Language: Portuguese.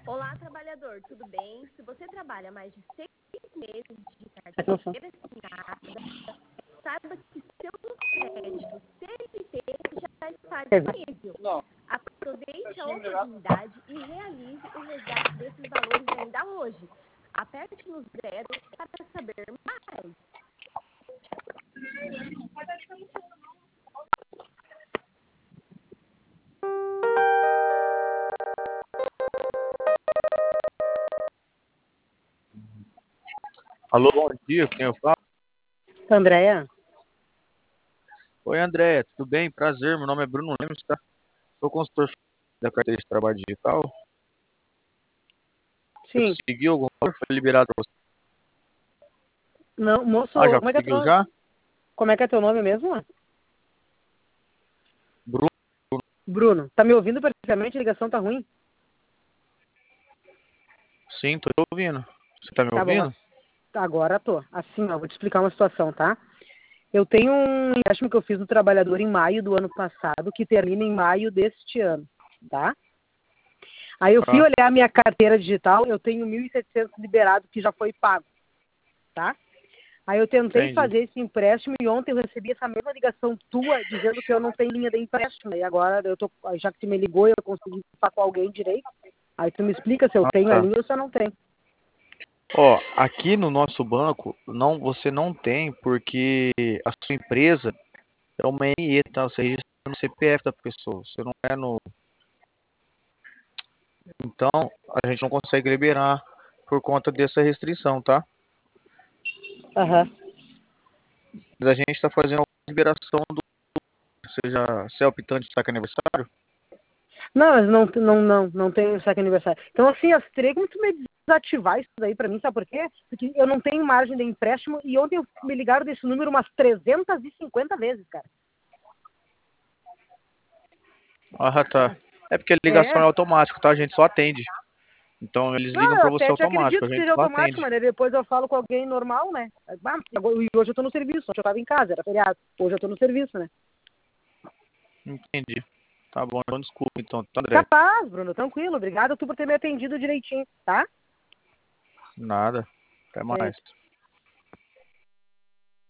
Olá, trabalhador, tudo bem? Se você trabalha mais de 6 meses de carteira assinada, saiba que seu crédito CLT já está disponível. Aproveite a oportunidade e realize o resgate desses valores ainda hoje. Aperte no 0 para saber mais. Alô, bom dia, quem eu falo? Andréia? Oi, André, tudo bem? Prazer, meu nome é Bruno Lemos, tá? Sou consultor da carteira de trabalho digital. Você Sim. conseguiu algum valor? Foi liberado para você? Não, moço, Ah, já como é que é conseguiu teu, já? como é que é teu nome mesmo? Bruno, Bruno. Tá me ouvindo perfeitamente? A ligação tá ruim? sim, tô ouvindo. Você tá me Tá bom. ouvindo? Agora tô. Assim, ó, vou te explicar uma situação, tá? Eu tenho um empréstimo que eu fiz no trabalhador em maio do ano passado, que termina em maio deste ano, tá? Aí eu fui Ah, olhar a minha carteira digital, eu tenho 1.700 liberado que já foi pago, tá? Aí eu tentei entendi. fazer esse empréstimo e ontem eu recebi essa mesma ligação tua dizendo que eu não tenho linha de empréstimo. E agora eu tô, já que tu me ligou, eu consegui falar com alguém direito. Aí tu me explica se eu Ah, tenho a tá. linha ou se eu não tenho. Ó, aqui no nosso banco, não, você não tem, porque a sua empresa é uma NE, tá? Você registra no CPF da pessoa, você não é no... Então, a gente não consegue liberar por conta dessa restrição, tá? Aham. Mas a gente está fazendo a liberação do... Seja, se é optante de saque aniversário? Não, mas não tem saque aniversário. Então, assim, as três, como tu me desativar isso daí pra mim, sabe por quê? Porque eu não tenho margem de empréstimo e ontem me ligaram desse número umas 350 vezes, cara. Ah, tá. É porque a ligação É. é automática, tá? A gente só atende. Então eles ligam Não, eu pra você até te automático, acredito a que gente seja só automático, atende. mas aí depois eu falo com alguém normal, né? E hoje eu tô no serviço, ontem eu tava em casa, era feriado. Hoje eu tô no serviço, né? Entendi. Tá bom, então desculpa então, tá, André? Capaz, Bruno, tranquilo. Obrigado tu por ter me atendido direitinho, tá? Nada. Até É, mais.